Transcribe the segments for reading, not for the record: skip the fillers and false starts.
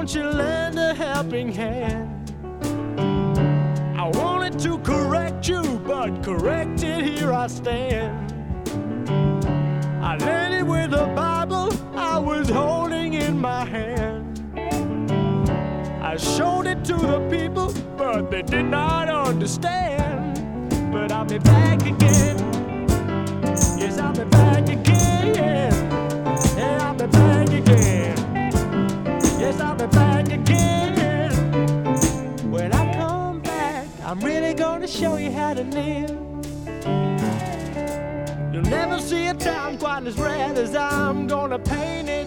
won't you lend a helping hand? I wanted to correct you, but corrected, here I stand. I landed with the Bible I was holding in my hand. I showed it to the people, but they did not understand. But I'll be back again. Yes, I'll be back again. Yeah, I'll be back again. Yes, I'll be back again. When I come back, I'm really gonna show you how to live. You'll never see a town quite as red as I'm gonna paint it.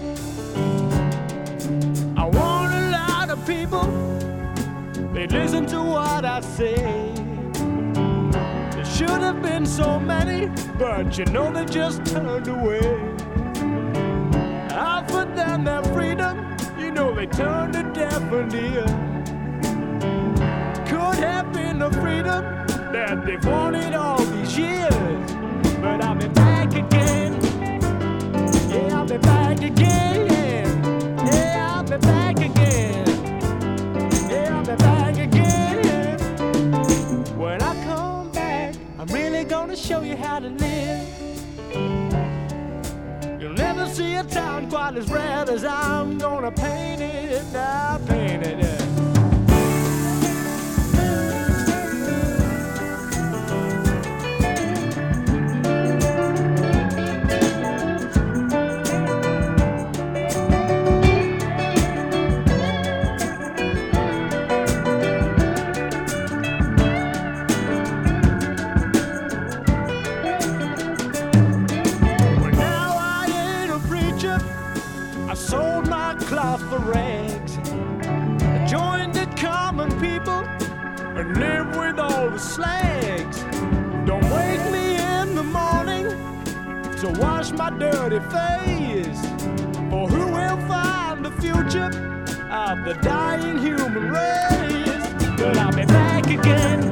I want a lot of people, they listen to what I say. There should have been so many, but you know they just turned away. I offered them their freedom, you know they turned a deaf ear. Could have been the freedom that they've wanted all these years. But I'll be back again. Yeah, I'll be back again. Yeah, I'll be back again. Yeah, I'll be back again. When I come back, I'm really gonna show you how to live. You'll never see a town quite as red as I'm gonna paint it. Now paint it. Yeah. I sold my cloth for rags. I joined the common people and lived with all the slags. Don't wake me in the morning to wash my dirty face. For who will find the future of the dying human race? But I'll be back again.